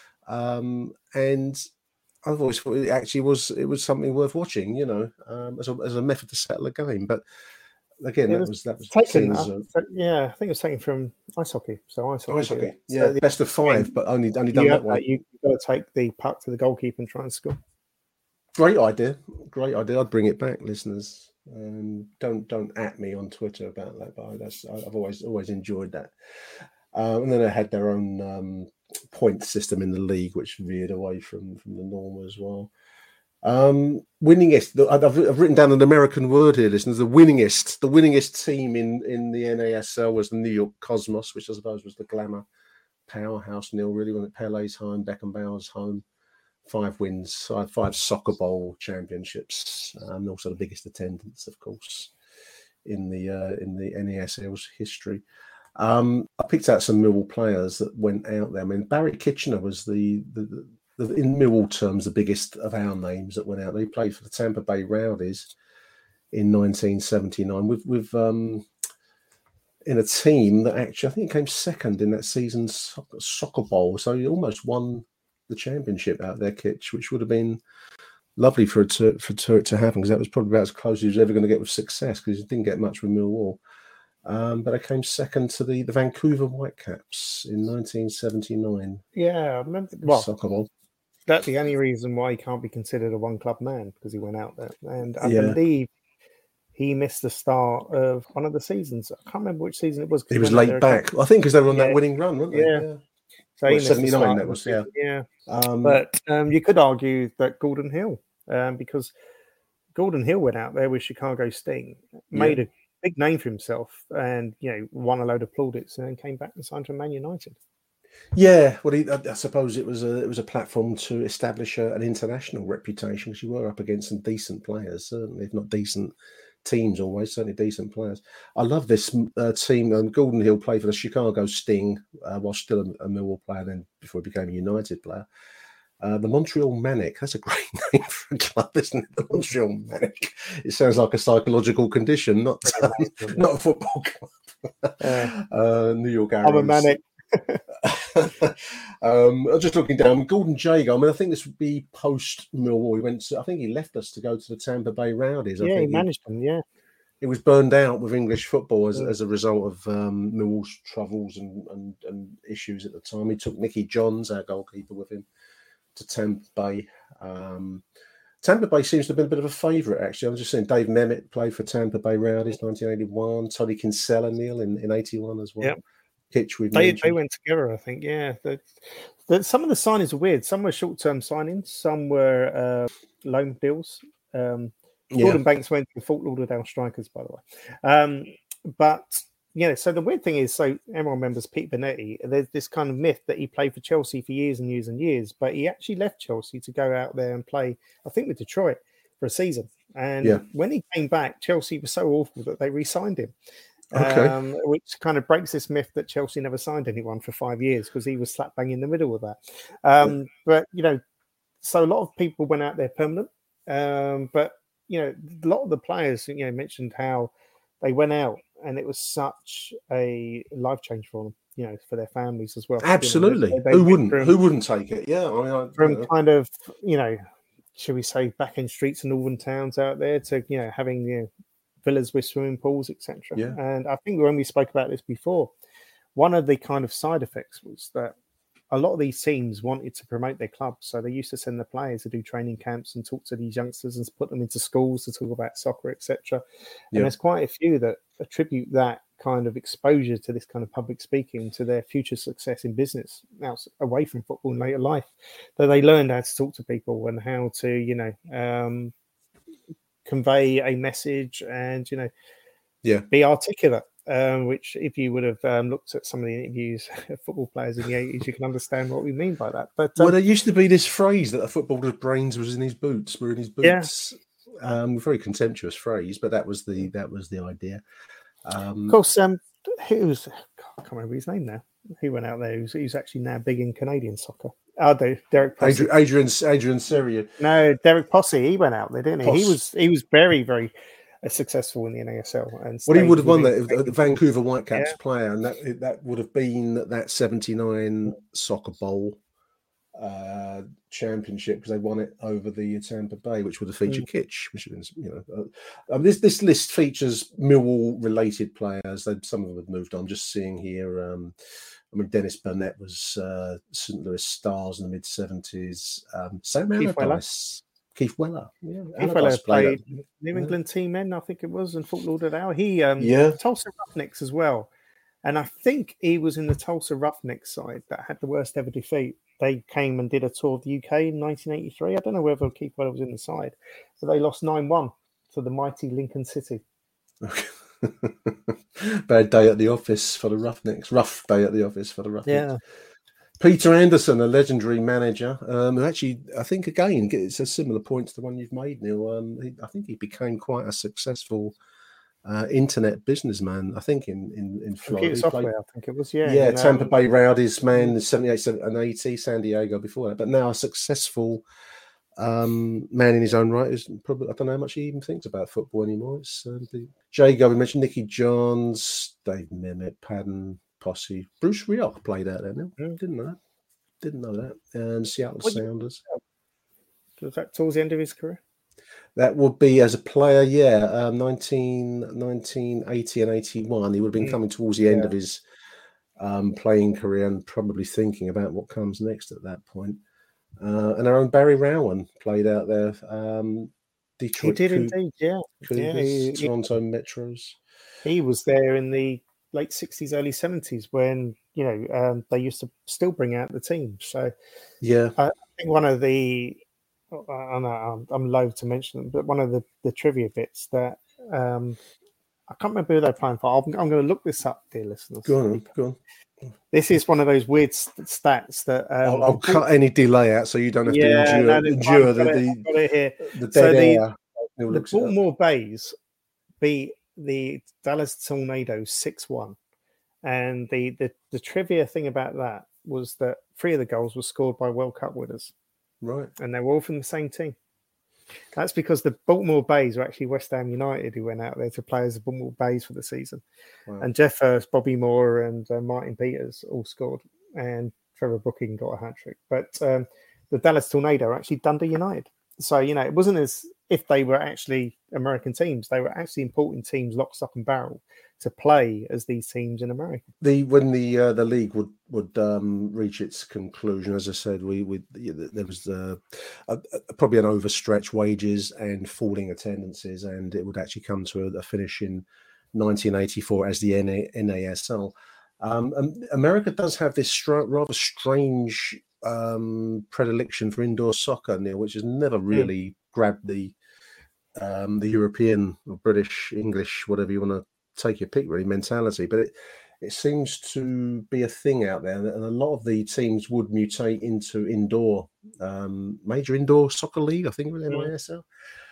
Um, and I've always thought it actually was it was something worth watching, you know, um, as a as a method to settle a game. But again, It that was was that was taken. seen Uh, as a, so- yeah, I think it was taken from ice hockey. So ice hockey. ice hockey. did it. Yeah, So the- best of five, but only only done you that have way. that, you, you've got to take the puck to the goalkeeper and try and score. Great idea, great idea. I'd bring it back, listeners. Um, don't don't at me on Twitter about that, but I, that's I've always always enjoyed that. Um, and then they had their own um, point system in the league, which veered away from from the norm as well. Um, winningest. I've, I've written down an American word here, listeners. The winningest, the winningest team in in the N A S L was the New York Cosmos, which I suppose was the glamour powerhouse. Neil, really, when Pele's home, Beckenbauer's home. Five wins, five, five Soccer Bowl championships, and um, also the biggest attendance, of course, in the uh, in the N A S L's history. Um, I picked out some Millwall players that went out there. I mean, Barry Kitchener was the, the, the in Millwall terms the biggest of our names that went out there. He played for the Tampa Bay Rowdies in nineteen seventy-nine with with um, in a team that actually I think came second in that season's soccer, soccer bowl. So he almost won the championship out there, Kitch, which would have been lovely for it to for, to, it to happen, because that was probably about as close as he was ever going to get with success, because he didn't get much with Millwall. Um, but I came second to the, the Vancouver Whitecaps in nineteen seventy-nine. Yeah, I remember. Well, soccer ball. That's the only reason why he can't be considered a one-club man, because he went out there. And I Yeah. believe he missed the start of one of the seasons. I can't remember which season it was. 'cause He was went out late there- back. I think because they were on Yeah. that winning run, weren't they? Yeah. So he Well, missed the seventy-nine, start that of the was, yeah. season, yeah. Um, But um, you could argue that Gordon Hill, um, because Gordon Hill went out there with Chicago Sting, made Yeah. a big name for himself, and you know won a load of plaudits, and then came back and signed for Man United. Yeah, well, he, I, I suppose it was a it was a platform to establish a, an international reputation, because you were up against some decent players, certainly, if not decent teams, always certainly decent players. I love this uh, team. Um, Gordon Hill played for the Chicago Sting uh, while still a, a Millwall player, then before he became a United player. Uh, the Montreal Manic. That's a great name for a club, isn't it? The Montreal Manic. It sounds like a psychological condition, not um, not a football club. Yeah. uh, New York Arrows. I'm a manic. um, I'm just looking down. Gordon Jago. I mean, I think this would be post Millwall. He went. To, I think he left us to go to the Tampa Bay Rowdies. I Yeah, he think managed them. Yeah, he was burned out with English football as, Yeah. as a result of um, Millwall's troubles and, and, and issues at the time. He took Nicky Johns, our goalkeeper, with him to Tampa Bay. Um, Tampa Bay seems to have been a bit of a favourite, actually. I was just saying Dave Memmott played for Tampa Bay Rowdies nineteen eighty-one. Tony Kinsella, Neil, in, in eighty-one as well. Yep. Kitch, we've they mentioned. they went together. I think. Yeah, the, the, some of the signings are weird. Some were short term signings. Some were uh, loan deals. Um, Yeah. Gordon Banks went to Fort Lauderdale Strikers, by the way. Um, but yeah, so the weird thing is, so everyone remembers Pete Bonetti. There's this kind of myth that he played for Chelsea for years and years and years, but he actually left Chelsea to go out there and play, I think, with Detroit for a season. And Yeah. when he came back, Chelsea was so awful that they re-signed him. Okay. Um, which kind of breaks this myth that Chelsea never signed anyone for five years because he was slap bang in the middle of that. Um, but, you know, so a lot of people went out there permanent. Um, but, you know, a lot of the players, you know, mentioned how they went out and it was such a life change for them, you know, for their families as well. Absolutely. You know, they- they Who went wouldn't? from- Who wouldn't take it? Yeah. I mean, I, from you know. kind of, you know, should we say back in streets and northern towns out there to, you know, having, you know, villas with swimming pools, et cetera. Yeah. And I think when we spoke about this before, one of the kind of side effects was that a lot of these teams wanted to promote their clubs. So they used to send the players to do training camps and talk to these youngsters and put them into schools to talk about soccer, et cetera. And Yeah. there's quite a few that attribute that kind of exposure to this kind of public speaking to their future success in business now away from football in later life, that they learned how to talk to people and how to, you know, um, convey a message and, you know, Yeah. be articulate. Um, which, if you would have um, looked at some of the interviews of football players in the eighties, you can understand what we mean by that. But um, Well, there used to be this phrase that a footballer's brains was in his boots, were in his Yeah. boots. Um, very contemptuous phrase, but that was the that was the idea. Um, of course, um, who's I can't remember his name now. He went out there. He's, he's actually now big in Canadian soccer. I do. Derek Posse. Adrian, Adrian, Adrian Syria. No, Derek Posse. He went out there, didn't he? Poss. He was he was very very uh, successful in the N A S L. And well, he would have won within- that, the Vancouver Whitecaps Yeah. player, and that that would have been that seventy-nine Soccer Bowl uh, championship because they won it over the Tampa Bay, which would have featured mm. Kitch, which would have been, you know, uh, um, this this list features Millwall related players. They, some of them have moved on. Just seeing here, um, I mean, Dennis Burnett was uh, Saint Louis Stars in the mid seventies. Um, Sam Keith Allardyce, Keith Weller, yeah, Keith Weller played at, New England yeah. Team Men, I think it was, and Fort Lauderdale. He, um, yeah, Tulsa Roughnecks as well, and I think he was in the Tulsa Roughnecks side that had the worst ever defeat. They came and did a tour of the U K in nineteen eighty-three. I don't know whether Keith Weller was in the side, but they lost nine one to the mighty Lincoln City. Okay. Bad day at the office for the Roughnecks. Rough day at the office for the Roughnecks. Yeah. Peter Anderson, a legendary manager, um, who actually, I think, again, it's a similar point to the one you've made, Neil. Um, he, I think he became quite a successful uh, internet businessman, I think, in, in, in Florida. Computer software, played, I think it was, yeah. Yeah, and, Tampa um, Bay Rowdies, man, in seventy-eight and eighty, San Diego before that. But now a successful um, man in his own right. Is probably, I don't know how much he even thinks about football anymore. It's uh, the, Jago, we mentioned Nicky Johns, Dave Memmott, Padden, Posse. Bruce Rioch played out there now. Mm. Didn't know that. Didn't know that. And Seattle what Sounders. Was that towards the end of his career? That would be as a player, yeah. Um, nineteen, nineteen eighty and eighty-one. He would have been mm. coming towards the end yeah. of his um, playing career and probably thinking about what comes next at that point. Uh, and our own Barry Rowan played out there. Um, Detroit. He did Co- indeed, yeah. Cougars, yeah he, Toronto he, Metros. He was there in the late sixties, early seventies when, you know, um, they used to still bring out the team. So, yeah, I think one of the, I know I'm, I'm loath to mention them, but one of the, the trivia bits that um, I can't remember who they're playing for. I'm, I'm going to look this up, dear listeners. Go on, go on. This is one of those weird st- stats that um, I'll, I'll cut any delay out so you don't have yeah, to endure, no, endure the, it, the, here. the dead so air. The, the Baltimore Bays beat the Dallas Tornadoes six one. And the, the, the trivia thing about that was that three of the goals were scored by World Cup winners. Right. And they were all from the same team. That's because the Baltimore Bays were actually West Ham United who went out there to play as the Baltimore Bays for the season. Wow. And Jeff Hurst, Bobby Moore and uh, Martin Peters all scored. And Trevor Brooking got a hat-trick. But um, the Dallas Tornado are actually Dundee United. So, you know, it wasn't as if they were actually American teams. They were actually important teams, lock, stock and barrel, to play as these teams in America. The when the uh, the league would would um, reach its conclusion, as I said, we we there was uh, a, a, probably an overstretched wages and falling attendances, and it would actually come to a, a finish in nineteen eighty-four as the N A S L. Um, America does have this str- rather strange um, predilection for indoor soccer, Neil, which has never really yeah. grabbed the um, the European or British, English, whatever you want to take your pick, really, mentality. But it, it seems to be a thing out there, and a lot of the teams would mutate into indoor, um, major indoor soccer league, I think, with M I S L,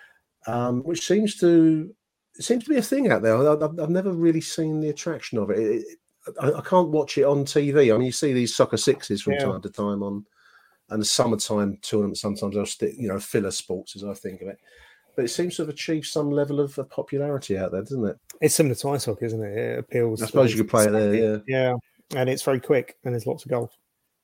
um, which seems to it seems to be a thing out there. I've, I've never really seen the attraction of it. it, it I, I can't watch it on T V. I mean, you see these soccer sixes from yeah. time to time on, and the summertime tournament. Sometimes they'll stick, you know, filler sports as I think of it. But it seems to have achieved some level of popularity out there, doesn't it? It's similar to ice hockey, isn't it? It appeals. I suppose you could play it there, yeah. Yeah, and it's very quick, and there's lots of golf.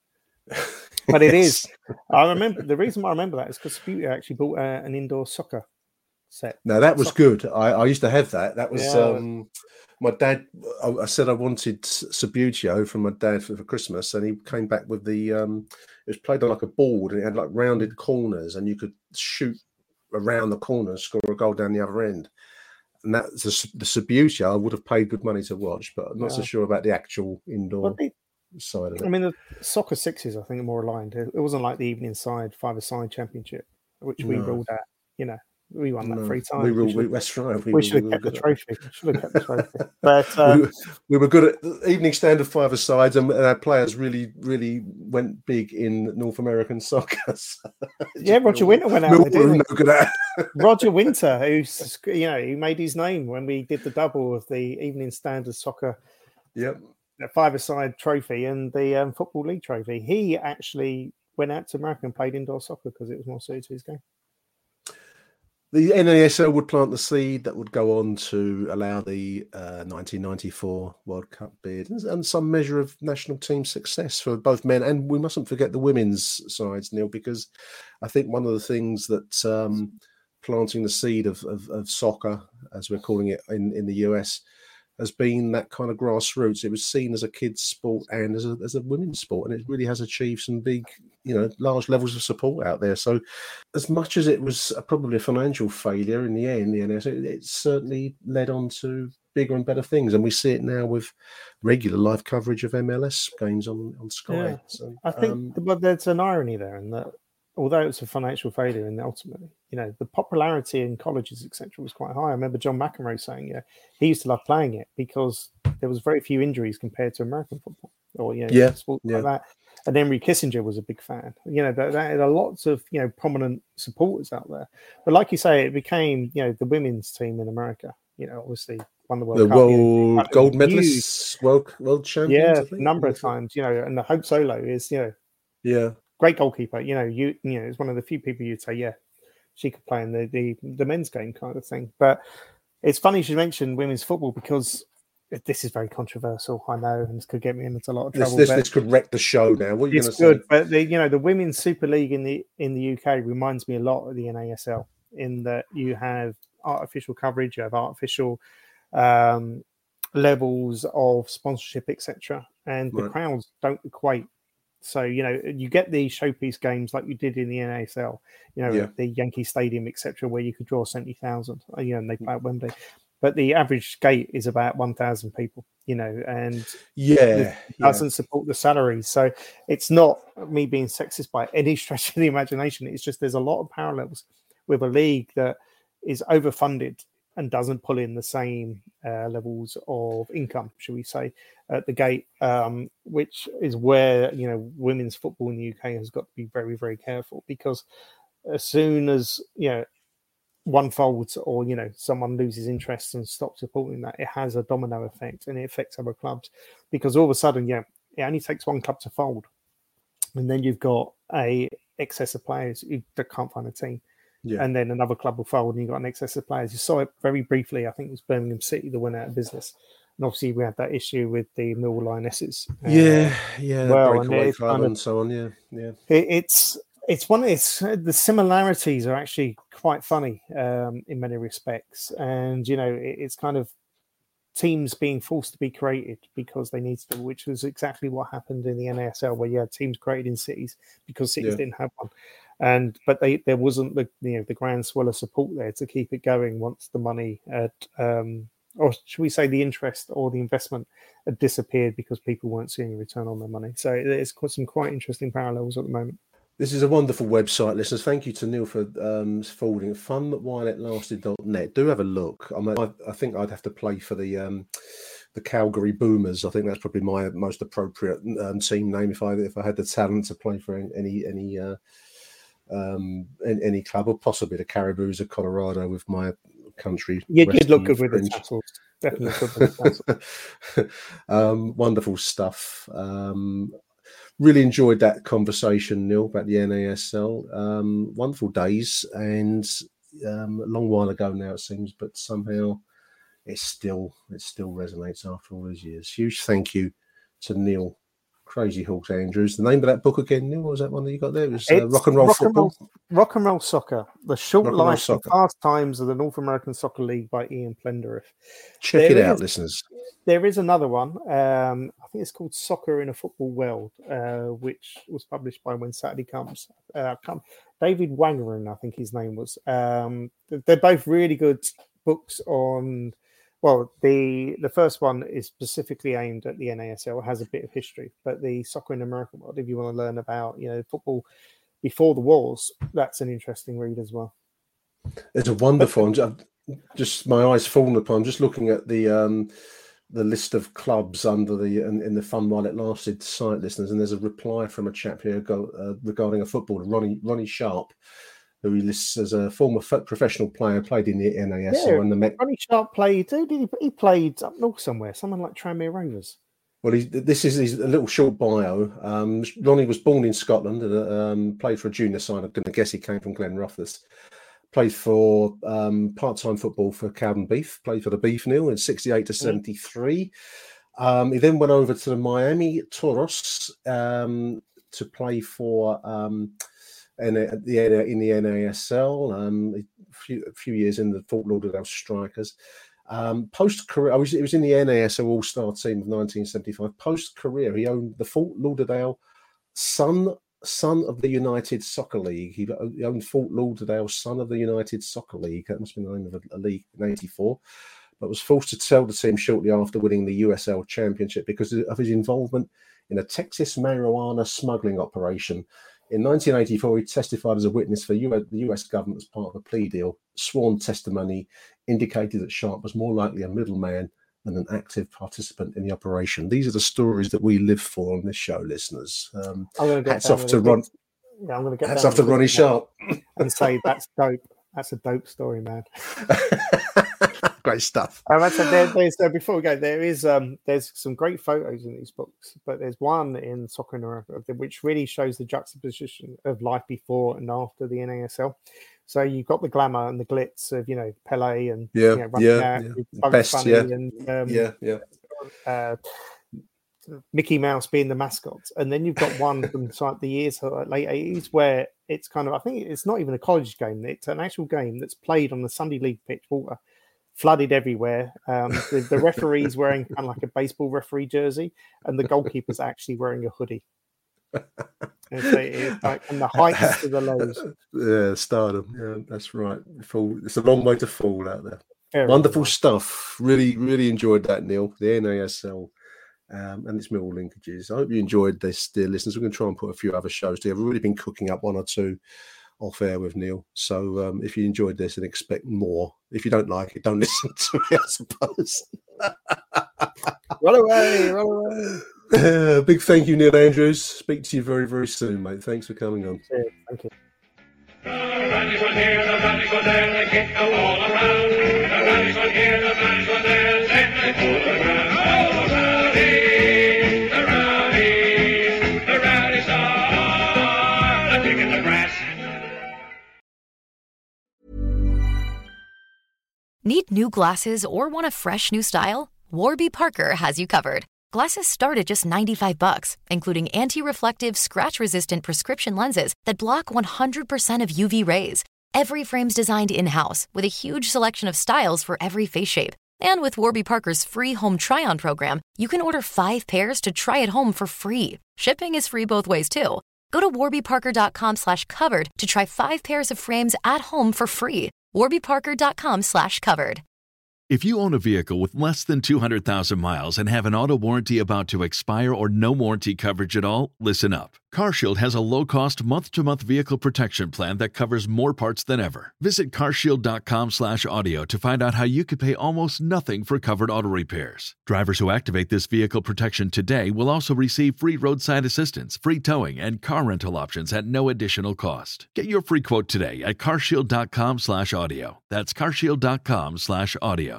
But it is. I remember the reason why I remember that is because Sputia actually bought uh, an indoor soccer set. No, that was soccer. good. I, I used to have that. That was yeah. um, my dad. I, I said I wanted Subutio from my dad for, for Christmas, and he came back with the. Um, it was played on like a board, and it had like rounded corners, and you could shoot around the corner and score a goal down the other end. And that's the, the Subutia I would have paid good money to watch, but I'm not yeah. so sure about the actual indoor they, side of it. I mean, the soccer sixes, I think, are more aligned. It wasn't like the evening side, five-a-side championship, which we no. ruled out. You know, we won that no. three times. We ruled, we, that's right. We, we should have kept the trophy. Should have kept the trophy. But um, we, we were good at the evening standard five-a-sides, and our players really, really went big in North American soccer. So, yeah, Roger Winter went out. There, didn't no good at. Roger Winter, who's you know, he made his name when we did the double of the evening standard soccer. Yep. Five-a-side trophy and the um, Football League trophy. He actually went out to America and played indoor soccer because it was more suited to his game. The N A S L would plant the seed that would go on to allow the uh, nineteen ninety-four World Cup bid and, and some measure of national team success for both men. And we mustn't forget the women's sides, Neil, because I think one of the things that um, planting the seed of, of, of soccer, as we're calling it in, in the U S, has been that kind of grassroots. It was seen as a kids' sport and as a, as a women's sport, and it really has achieved some big, you know, large levels of support out there. So as much as it was a, probably a financial failure in the end, the N S L, it, it certainly led on to bigger and better things. And we see it now with regular live coverage of M L S games on, on Sky. Yeah. So, I think um, but there's an irony there in that although it's a financial failure and ultimately, you know, the popularity in colleges, et cetera, was quite high. I remember John McEnroe saying, yeah, he used to love playing it because there was very few injuries compared to American football or, you know, yeah, sports yeah. like that. And Henry Kissinger was a big fan. You know, there, there are lots of, you know, prominent supporters out there. But like you say, it became, you know, the women's team in America, you know, obviously won the World the Cup. world you know, gold huge. medalists, world world champions, Yeah, I think. a number of times, you know, and the Hope Solo is, you know, Yeah. great goalkeeper. You know, you you know, it's one of the few people you'd say, yeah, she could play in the, the, the men's game kind of thing. But it's funny she mentioned women's football because this is very controversial, I know, and this could get me into a lot of trouble. This, this, but this could wreck the show now. What are you going it's to say? good, but the you know the Women's Super League in the in the U K reminds me a lot of the N A S L in that you have artificial coverage, you have artificial um, levels of sponsorship, et cetera, and the Right. crowds don't equate. So, you know, you get the showpiece games like you did in the N A S L, you know, Yeah. the Yankee Stadium, et cetera, where you could draw seventy thousand, you know, and they play at Wembley. But the average gate is about one thousand people, you know, and Yeah, it yeah. doesn't support the salaries. So it's not me being sexist by any stretch of the imagination. It's just there's a lot of parallels with a league that is overfunded and doesn't pull in the same uh, levels of income, shall we say, at the gate, um, which is where, you know, women's football in the U K has got to be very, very careful because as soon as, you know, one folds or, you know, someone loses interest and stops supporting that, it has a domino effect and it affects other clubs because all of a sudden, yeah, it only takes one club to fold. And then you've got a excess of players who can't find a team. Yeah. And then another club will fold and you've got an excess of players. You saw it very briefly. I think it was Birmingham City that went out of business. And obviously we had that issue with the Millwall Lionesses. Uh, Yeah, yeah, well, breakaway and club kind of, and so on. Yeah, yeah. it, it's it's one. It's the similarities are actually quite funny um, in many respects, and you know it, it's kind of teams being forced to be created because they need to, which was exactly what happened in the N A S L, where you had teams created in cities because cities Yeah. didn't have one, and but they there wasn't the you know the grand swell of support there to keep it going once the money had. Um, or should we say the interest or the investment had disappeared because people weren't seeing a return on their money. So there's quite some quite interesting parallels at the moment. This is a wonderful website, listeners. Thank you to Neil for um, forwarding fun while it lasted dot net. Do have a look. I, mean, I, I think I'd have to play for the um, the Calgary Boomers. I think that's probably my most appropriate um, team name if I if I had the talent to play for any any uh, um, any, any club, or possibly the Caribous of Colorado with my country. Yeah, you'd look good with fringe. the tassels. Definitely good with the tassels. um, wonderful stuff. Um, really enjoyed that conversation, Neil, about the N A S L. Um, wonderful days, and um, a long while ago now it seems, but somehow it still it still resonates after all these years. Huge thank you to Neil Crazy Horse Andrews. The name of that book again, Neil, what was that one that you got there? It was uh, Rock and Roll rock Football. And roll, rock and Roll Soccer, The Short Rock and Roll Life and Soccer. Pastimes of the North American Soccer League by Ian Plendereth. Check There it out, is- listeners. There is another one. Um, I think it's called Soccer in a Football World, uh, which was published by When Saturday Comes. Uh, come, David Wangerin, I think his name was. Um, they're both really good books on. Well, the the first one is specifically aimed at the N A S L. It has a bit of history, but the Soccer in the American World, if you want to learn about you know football before the wars, that's an interesting read as well. It's a wonderful. I'm just, just my eyes fallen upon. I'm just looking at the um, the list of clubs under the in, in the Fun While It Lasted site, listeners, and there's a reply from a chap here go, uh, regarding a footballer, Ronnie Ronnie Sharp, who he lists as a former f- professional player, played in the N A S L Yeah, and the Met. Ronnie Sharp played. Who did he? He played up north somewhere. Someone like Tranmere Rovers. Well, he, this is his a little short bio. Um, Ronnie was born in Scotland and um, played for a junior side. I'm going to guess he came from Glenrothes. Played for um, part-time football for Cowden Beef. Played for the Beef Nil in sixty-eight to seventy-three. Um, he then went over to the Miami Toros um, to play for um, in, the, in the N A S L. Um, a, few, a few years in the Fort Lauderdale Strikers. Um, post-career, I was, it was in the N A S L All-Star team of nineteen seventy-five. Post-career, he owned the Fort Lauderdale Son, Son of the United Soccer League. He, he owned Fort Lauderdale Son of the United Soccer League. That must have been the name of a, a league in eighty-four. But was forced to sell the team shortly after winning the U S L Championship because of his involvement in a Texas marijuana smuggling operation. In nineteen eighty-four, he testified as a witness for U S, the U S government as part of a plea deal. Sworn testimony indicated that Sharp was more likely a middleman than an active participant in the operation. These are the stories that we live for on this show, listeners. Um, hats off to Ron. Yeah, I'm going to get hats off to Ronnie Sharp and say that's dope. That's a dope story, man. Great stuff. Um, I said there, there's uh, before we go, there is um, there's some great photos in these books, but there's one in Soccer in America which really shows the juxtaposition of life before and after the N A S L. So you've got the glamour and the glitz of you know Pele and yeah, you know, running yeah, out, yeah. Best, yeah, and um, yeah, yeah. Uh, Mickey Mouse being the mascot, and then you've got one from like the years like late eighties where it's kind of I think it's not even a college game; it's an actual game that's played on the Sunday League pitch, water flooded everywhere. Um, the, the referee's wearing kind of like a baseball referee jersey, and the goalkeeper's actually wearing a hoodie. It's, it's like from the heights to the lows. Yeah, stardom. Yeah, that's right. Fall, it's a long way to fall out there. Very Wonderful nice stuff. Really, really enjoyed that, Neil. The N A S L. Um, and its middle linkages. I hope you enjoyed this, dear listeners. We're going to try and put a few other shows together. We've already been cooking up one or two off air with Neil. So um, if you enjoyed this and expect more, if you don't like it, don't listen to it, I suppose. Run away, run away. Uh, big thank you, Neil Andrews. Speak to you very, very soon, mate. Thanks for coming on. Cheers. Thank you. The Rallies one here, the Rallies one there, they kick the wall around. The Rallies one here, the Rallies one there, then they pull the ground. Oh, the Rallies, the Rallies, the Rallies are the kick in the grass. Need new glasses or want a fresh new style? Warby Parker has you covered. Glasses start at just ninety-five bucks, including anti-reflective, scratch-resistant prescription lenses that block one hundred percent of U V rays. Every frame's designed in-house with a huge selection of styles for every face shape. And with Warby Parker's free home try-on program, you can order five pairs to try at home for free. Shipping is free both ways, too. Go to warbyparker.com slash covered to try five pairs of frames at home for free. warbyparker.com slash covered. If you own a vehicle with less than two hundred thousand miles and have an auto warranty about to expire or no warranty coverage at all, listen up. CarShield has a low-cost month-to-month vehicle protection plan that covers more parts than ever. Visit carshield.com slash audio to find out how you could pay almost nothing for covered auto repairs. Drivers who activate this vehicle protection today will also receive free roadside assistance, free towing, and car rental options at no additional cost. Get your free quote today at carshield.com slash audio. That's carshield.com slash audio.